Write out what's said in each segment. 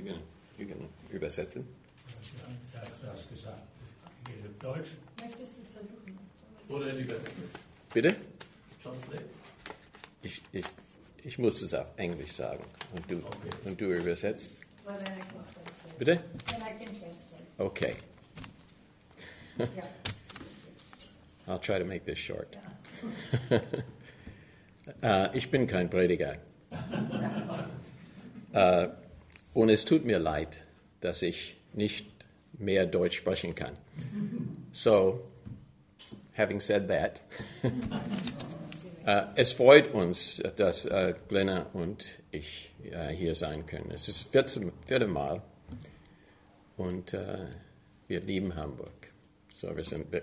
you can übersetzen. Du hast gesagt, Deutsch. Möchtest du versuchen? Oder lieber Bitte? Translate. Ich muss es auf Englisch sagen und du übersetzt. Well, then I can translate. Bitte? Then I can translate. Okay. Yeah. I'll try to make this short. Ich bin kein Prediger. Und es tut mir leid, dass ich nicht mehr Deutsch sprechen kann. So, having said that, es freut uns, dass Glenna und ich hier sein können. Es ist das vierte Mal und wir lieben Hamburg. So, wir sind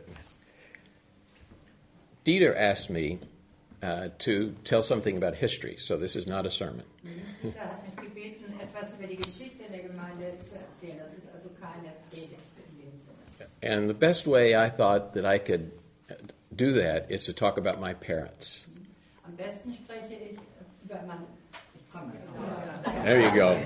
Dieter asked me to tell something about history, so this is not a sermon. Dieter hat mich gebeten, etwas über die Geschichte der Gemeinde zu erzählen. Das ist also keine Predigt in dem Sinne. And the best way I thought that I could do that is to talk about my parents. Am besten spreche ich über meine... Ich komme. There you go.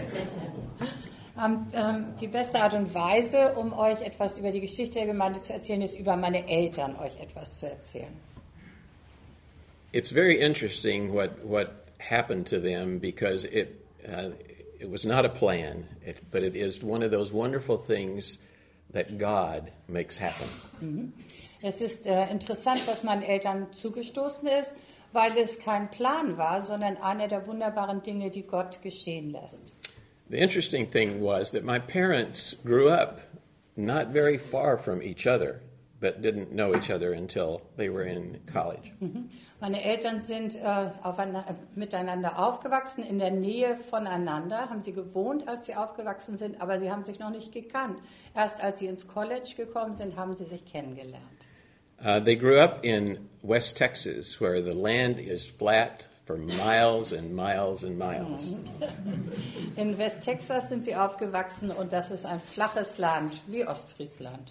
Die beste Art und Weise, um euch etwas über die Geschichte der Gemeinde zu erzählen, ist über meine Eltern euch etwas zu erzählen. It's very interesting what happened to them because it was not a plan, but it is one of those wonderful things that God makes happen. Es ist interessant, was meinen Eltern zugestoßen ist, weil es kein Plan war, sondern eine der wunderbaren Dinge, die Gott geschehen lässt. The interesting thing was that my parents grew up not very far from each other, but didn't know each other until they were in college. Meine Eltern sind miteinander aufgewachsen, in der Nähe voneinander, haben sie gewohnt, als sie aufgewachsen sind, aber sie haben sich noch nicht gekannt. Erst als sie ins College gekommen sind, haben sie sich kennengelernt. They grew up in West Texas, where the land is flat for miles and miles and miles. In Westtexas sind sie aufgewachsen und das ist ein flaches Land, wie Ostfriesland.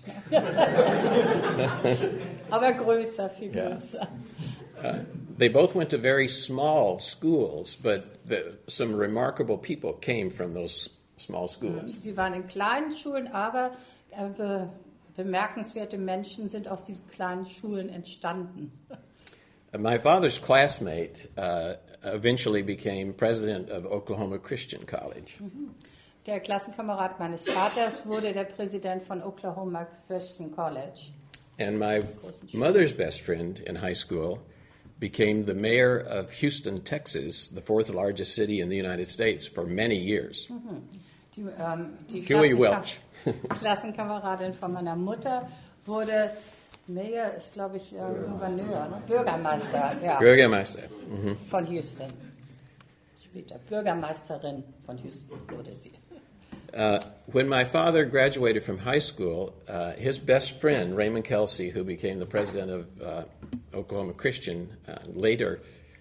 Aber größer, viel größer. They both went to very small schools, but some remarkable people came from those small schools. Sie waren in kleinen Schulen, aber bemerkenswerte Menschen sind aus diesen kleinen Schulen entstanden. My father's classmate eventually became president of Oklahoma Christian College. Der Klassenkamerad meines Vaters wurde der Präsident von Oklahoma Christian College. And my mother's best friend in high school became the mayor of Houston, Texas, the fourth largest city in the United States, for many years. Die Huey Welch. Klassenkameradin von meiner Mutter wurde, Mayor ist, glaube ich, Gouverneur, ne? Bürgermeister, ja. Bürgermeister. Von Houston. Später Bürgermeisterin von Houston wurde sie. When my father graduated from high school, his best friend, Raymond Kelsey, who became the president of Oklahoma Christian later,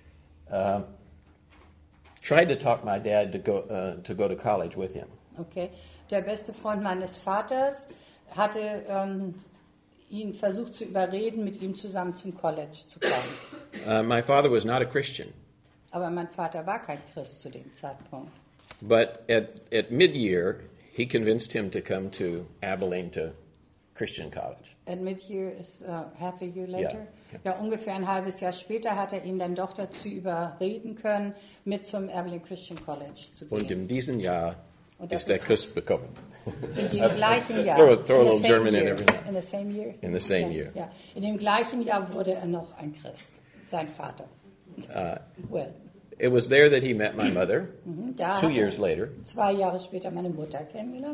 tried to talk my dad to go to college with him. Okay. Der beste Freund meines Vaters hatte ihn versucht zu überreden, mit ihm zusammen zum College zu kommen. My father was not a Christian. Aber mein Vater war kein Christ zu dem Zeitpunkt. But at mid-year, he convinced him to come to Abilene to Christian College. At mid-year is half a year later? Yeah. Ja, ungefähr ein halbes Jahr später hat er ihn dann doch dazu überreden können, mit zum Abilene Christian College zu gehen. Und in diesem Jahr Und ist der Christ bekommen. In dem gleichen Jahr. Throw a little German in everything. In the same year? In the same year. Ja. In dem gleichen Jahr wurde er noch ein Christ, sein Vater. Well. It was there that he met my mother. Da 2 years later. 2 Jahre später meine Mutter kennengelernt.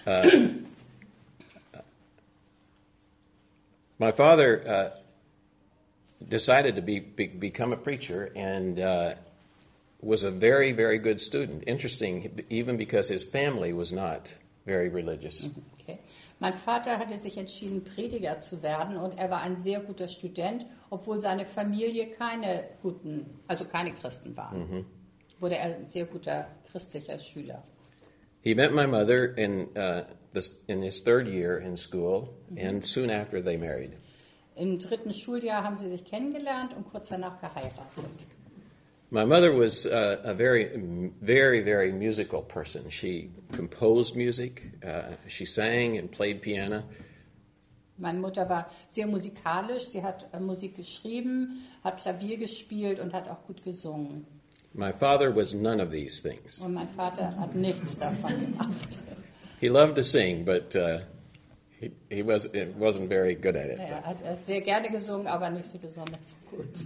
My father decided to become a preacher and was a very, very good student. Interesting, even because his family was not very religious. Okay. Mein Vater hatte sich entschieden, Prediger zu werden und er war ein sehr guter Student, obwohl seine Familie keine Christen waren. Wurde er ein sehr guter christlicher Schüler. He met my mother in his third year in school, and soon after they married. Im 3. Schuljahr haben sie sich kennengelernt und kurz danach geheiratet. My mother was a very musical person. She composed music. She sang and played piano. Meine Mutter war sehr musikalisch. Sie hat Musik geschrieben, hat Klavier gespielt und hat auch gut gesungen. My father was none of these things. Und mein Vater hat nichts davon gemacht. He loved to sing, but he wasn't very good at it. Er hat sehr gerne gesungen, aber nicht so besonders gut.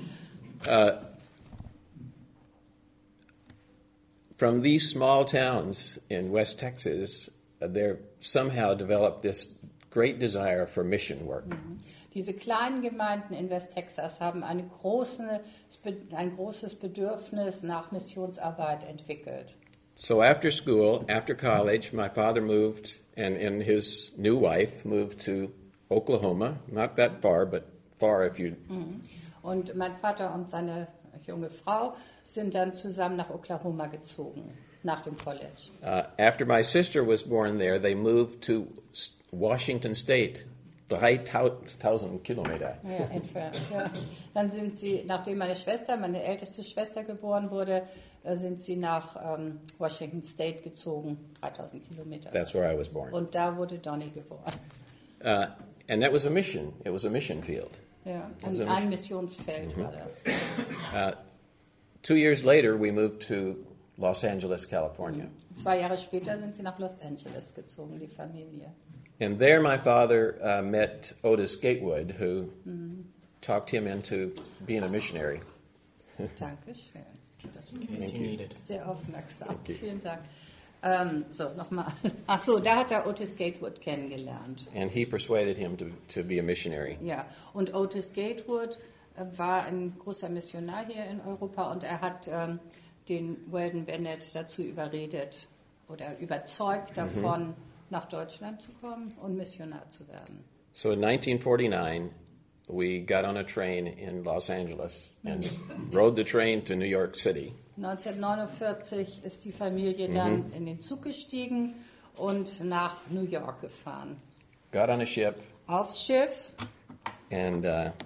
From these small towns in West Texas, there somehow developed this great desire for mission work. Diese kleinen Gemeinden in West Texas haben ein großes Bedürfnis nach Missionsarbeit entwickelt. So after school, after college, my father moved, and his new wife moved to Oklahoma. Not that far, but far if you... Und mein Vater und seine junge Frau sind dann zusammen nach Oklahoma gezogen, nach dem College. After my sister was born there, they moved to Washington State, 3,000 Kilometer. Ja, entfernt. Ja. Dann sind sie, nachdem meine älteste Schwester geboren wurde, sind sie nach Washington State gezogen, 3000 Kilometer. That's where I was born. Und da wurde Donnie geboren. And that was a mission. It was a mission field. Ja, ein Missionsfeld war das. 2 years later, we moved to Los Angeles, California. 2 Jahre später sind sie nach Los Angeles gezogen, die Familie. And there my father met Otis Gatewood, who talked him into being a missionary. Dankeschön. Das Thank you. ist sehr aufmerksam. Thank you. Vielen Dank. So, nochmal. Ach so, da hat er Otis Gatewood kennengelernt. And he persuaded him to be a missionary. Ja, und Otis Gatewood war ein großer Missionar hier in Europa und er hat den Weldon Bennett dazu überredet oder überzeugt davon, nach Deutschland zu kommen und Missionar zu werden. So in 1949, we got on a train in Los Angeles and rode the train to New York City. 1949 ist die Familie dann in den Zug gestiegen und nach New York gefahren. Got on a ship Aufs Schiff and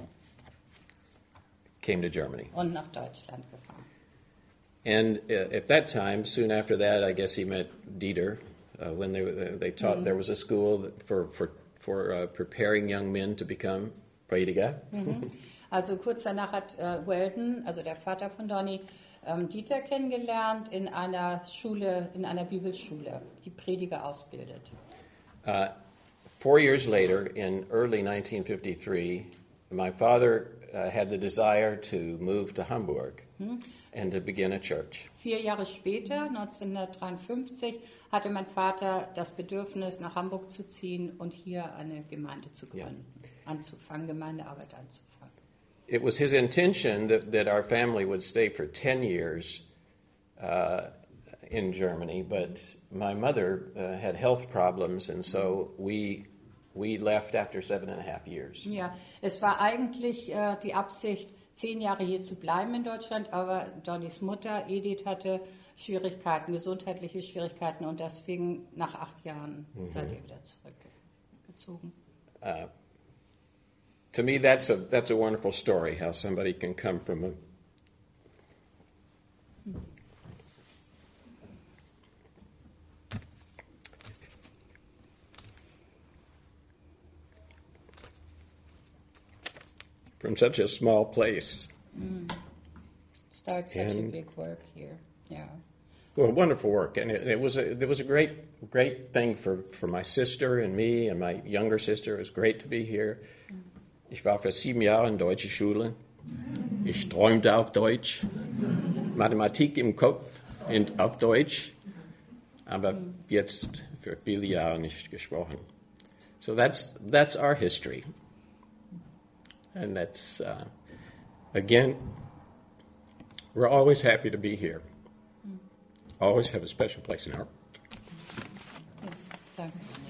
came to Germany. und nach Deutschland gefahren. And at that time, soon after that, I guess he met Dieter when they taught. There was a school for preparing young men to become Prediger. Also kurz danach hat Weldon, also der Vater von Donnie, Dieter kennengelernt in einer Schule, in einer Bibelschule, die Prediger ausbildet. 4 years later, in early 1953, my father had the desire to move to Hamburg and to begin a church. 4 Jahre später, 1953, hatte mein Vater das Bedürfnis, nach Hamburg zu ziehen und hier eine Gemeinde zu gründen, Gemeindearbeit anzufangen. It was his intention that our family would stay for 10 years in Germany, but my mother had health problems, and so we left after 7.5 years. Ja, es war eigentlich die Absicht, 10 Jahre hier zu bleiben in Deutschland, aber Donnies Mutter Edith hatte Schwierigkeiten, gesundheitliche Schwierigkeiten und deswegen nach 8 Jahren seid ihr wieder zurückgezogen. To me, that's a wonderful story, how somebody can come from such a small place. Start such a big work here. Yeah. Well, wonderful work, and it was a great thing for my sister and me and my younger sister. It was great to be here. Ich war für 7 Jahre in deutsche Schule. Ich träumte auf Deutsch, Mathematik im Kopf und auf Deutsch, aber jetzt für viele Jahre nicht gesprochen. So that's our history, and that's again, we're always happy to be here. Always have a special place in our. Danke.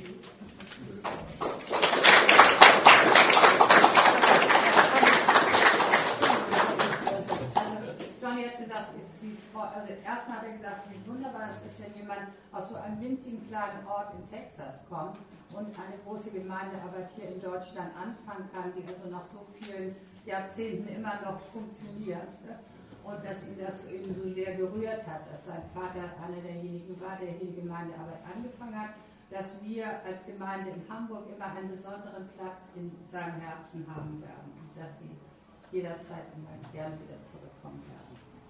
Donnie hat gesagt, also erstmal hat er gesagt, wie wunderbar es ist, wenn jemand aus so einem winzigen kleinen Ort in Texas kommt und eine große Gemeindearbeit hier in Deutschland anfangen kann, die also nach so vielen Jahrzehnten immer noch funktioniert. Und dass ihn das eben so sehr gerührt hat, dass sein Vater einer derjenigen war, der hier die Gemeindearbeit angefangen hat, dass wir als Gemeinde in Hamburg immer einen besonderen Platz in seinem Herzen haben werden und dass sie jederzeit immer gerne wieder zurückkommen werden.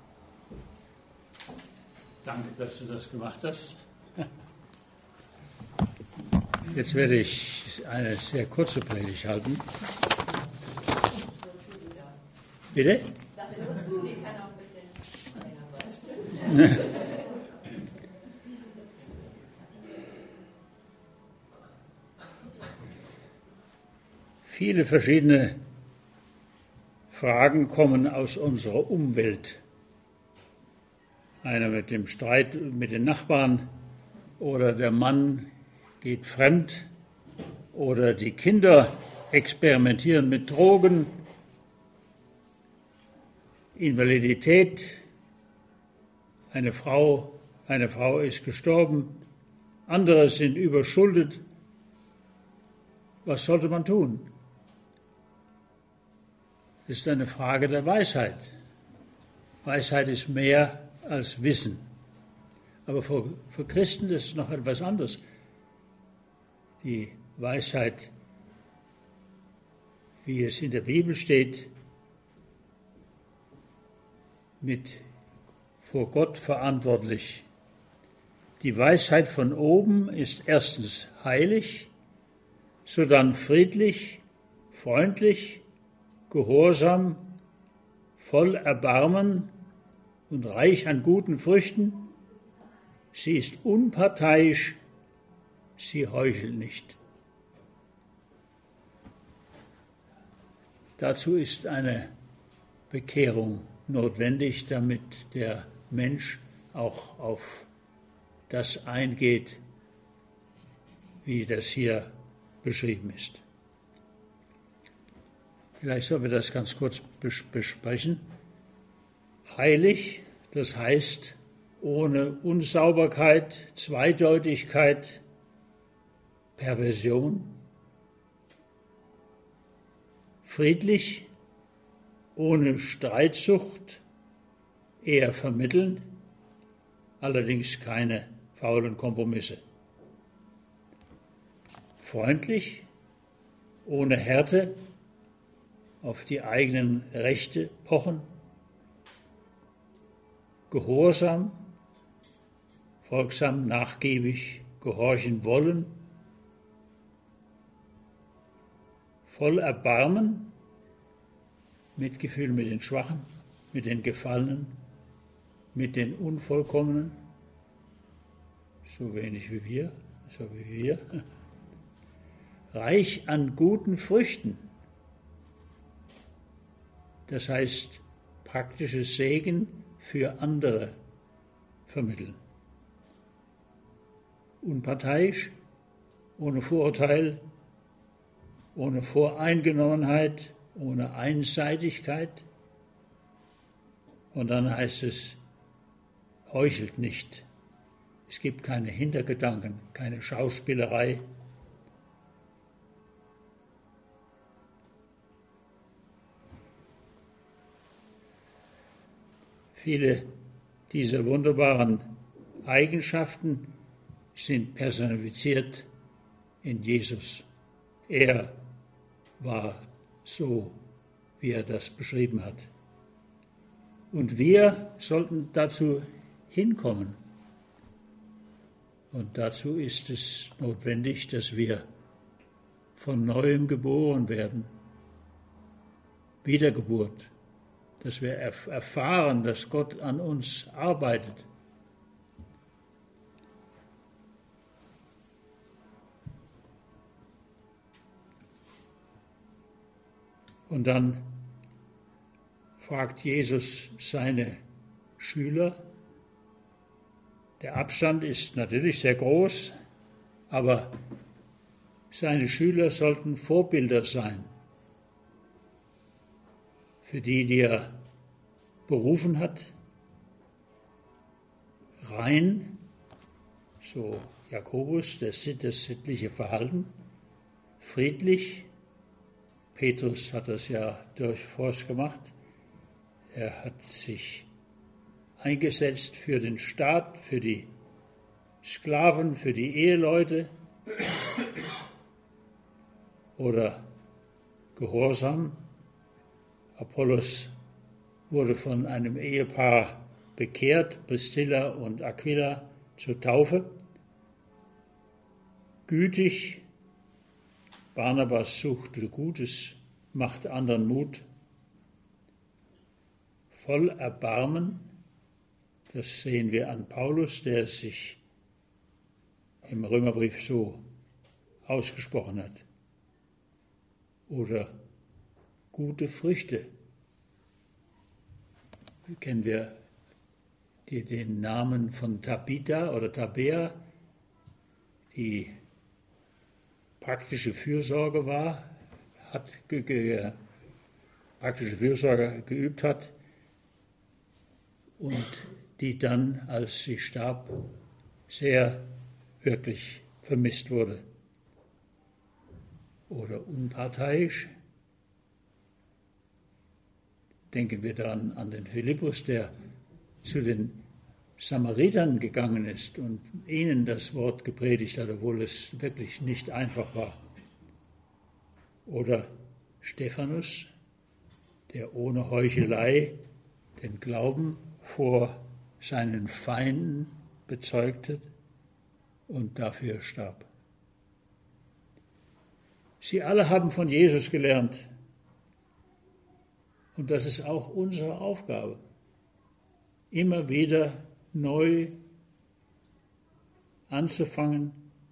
Danke, dass du das gemacht hast. Jetzt werde ich eine sehr kurze Predigt halten. Bitte? Die kann auch ein bisschen länger sein. Viele verschiedene Fragen kommen aus unserer Umwelt. Einer mit dem Streit mit den Nachbarn oder der Mann geht fremd oder die Kinder experimentieren mit Drogen, Invalidität, eine Frau ist gestorben, andere sind überschuldet. Was sollte man tun? Das ist eine Frage der Weisheit. Weisheit ist mehr als Wissen. Aber für Christen ist es noch etwas anderes. Die Weisheit, wie es in der Bibel steht, mit vor Gott verantwortlich. Die Weisheit von oben ist erstens heilig, sodann friedlich, freundlich, gehorsam, voll Erbarmen und reich an guten Früchten. Sie ist unparteiisch, sie heuchelt nicht. Dazu ist eine Bekehrung notwendig, damit der Mensch auch auf das eingeht, wie das hier beschrieben ist. Vielleicht sollen wir das ganz kurz besprechen. Heilig, das heißt ohne Unsauberkeit, Zweideutigkeit, Perversion. Friedlich, ohne Streitsucht, eher vermittelnd, allerdings keine faulen Kompromisse. Freundlich, ohne Härte, auf die eigenen Rechte pochen. Gehorsam, folgsam, nachgiebig, gehorchen wollen. Voll Erbarmen, Mitgefühl mit den Schwachen, mit den Gefallenen, mit den Unvollkommenen, so wenig wie wir, so wie wir. Reich an guten Früchten, das heißt praktisches Segen für andere vermitteln. Unparteiisch, ohne Vorurteil, ohne Voreingenommenheit, ohne Einseitigkeit. Und dann heißt es, heuchelt nicht. Es gibt keine Hintergedanken, keine Schauspielerei. Viele dieser wunderbaren Eigenschaften sind personifiziert in Jesus. Er war so, wie er das beschrieben hat. Und wir sollten dazu hinkommen. Und dazu ist es notwendig, dass wir von Neuem geboren werden. Wiedergeburt. Dass wir erfahren, dass Gott an uns arbeitet. Und dann fragt Jesus seine Schüler. Der Abstand ist natürlich sehr groß, aber seine Schüler sollten Vorbilder sein. Für die er berufen hat, rein, so Jakobus, das sittliche Verhalten, friedlich, Petrus hat das ja durchforst gemacht, er hat sich eingesetzt für den Staat, für die Sklaven, für die Eheleute oder Gehorsam. Apollos wurde von einem Ehepaar bekehrt, Priscilla und Aquila, zur Taufe. Gütig, Barnabas suchte Gutes, machte anderen Mut. Voll Erbarmen, das sehen wir an Paulus, der sich im Römerbrief so ausgesprochen hat. Oder gute Früchte. Kennen wir den Namen von Tabitha oder Tabea, die praktische Fürsorge war, praktische Fürsorge geübt hat und die dann, als sie starb, sehr wirklich vermisst wurde. Oder unparteiisch. Denken wir daran an den Philippus, der zu den Samaritern gegangen ist und ihnen das Wort gepredigt hat, obwohl es wirklich nicht einfach war. Oder Stephanus, der ohne Heuchelei den Glauben vor seinen Feinden bezeugte und dafür starb. Sie alle haben von Jesus gelernt. Und das ist auch unsere Aufgabe, immer wieder neu anzufangen,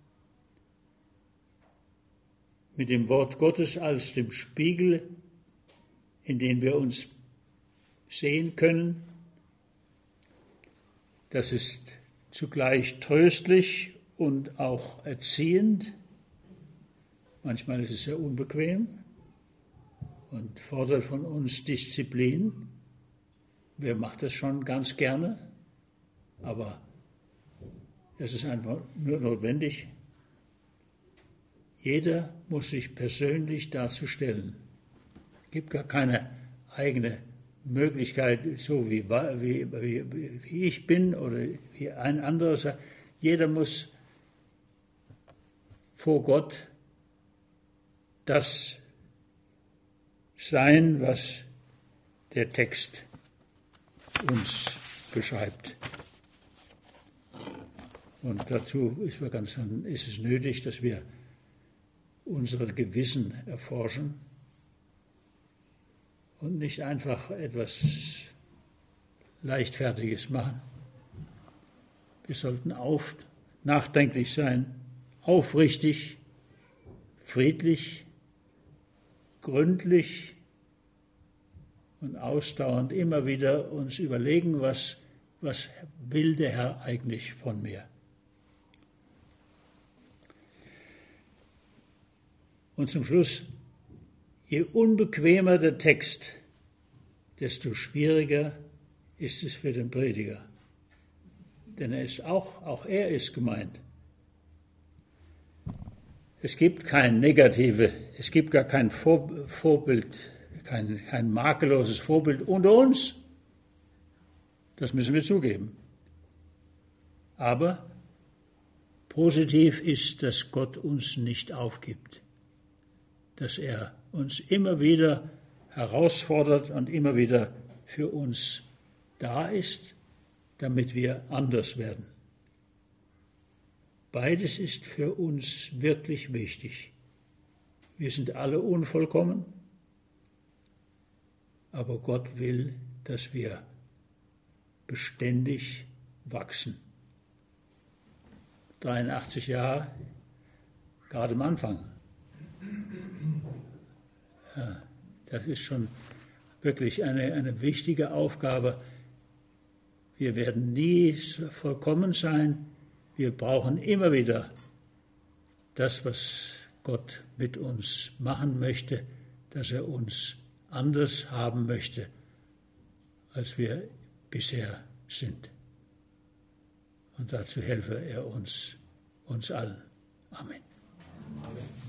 mit dem Wort Gottes als dem Spiegel, in den wir uns sehen können. Das ist zugleich tröstlich und auch erziehend. Manchmal ist es sehr unbequem und fordert von uns Disziplin. Wer macht das schon ganz gerne? Aber es ist einfach nur notwendig. Jeder muss sich persönlich dazu stellen. Es gibt gar keine eigene Möglichkeit, so wie ich bin oder wie ein anderer. Jeder muss vor Gott das sein, was der Text uns beschreibt. Und dazu ist es nötig, dass wir unsere Gewissen erforschen und nicht einfach etwas Leichtfertiges machen. Wir sollten nachdenklich sein, aufrichtig, friedlich, gründlich und ausdauernd immer wieder uns überlegen, was will der Herr eigentlich von mir? Und zum Schluss, je unbequemer der Text, desto schwieriger ist es für den Prediger. Denn auch er ist gemeint. Es gibt kein es gibt gar kein Vorbild, kein makelloses Vorbild unter uns. Das müssen wir zugeben. Aber positiv ist, dass Gott uns nicht aufgibt. Dass er uns immer wieder herausfordert und immer wieder für uns da ist, damit wir anders werden. Beides ist für uns wirklich wichtig. Wir sind alle unvollkommen, aber Gott will, dass wir beständig wachsen. 83 Jahre, gerade am Anfang. Ja, das ist schon wirklich eine wichtige Aufgabe. Wir werden nie vollkommen sein. Wir brauchen immer wieder das, was Gott mit uns machen möchte, dass er uns anders haben möchte, als wir bisher sind. Und dazu helfe er uns allen. Amen. Amen.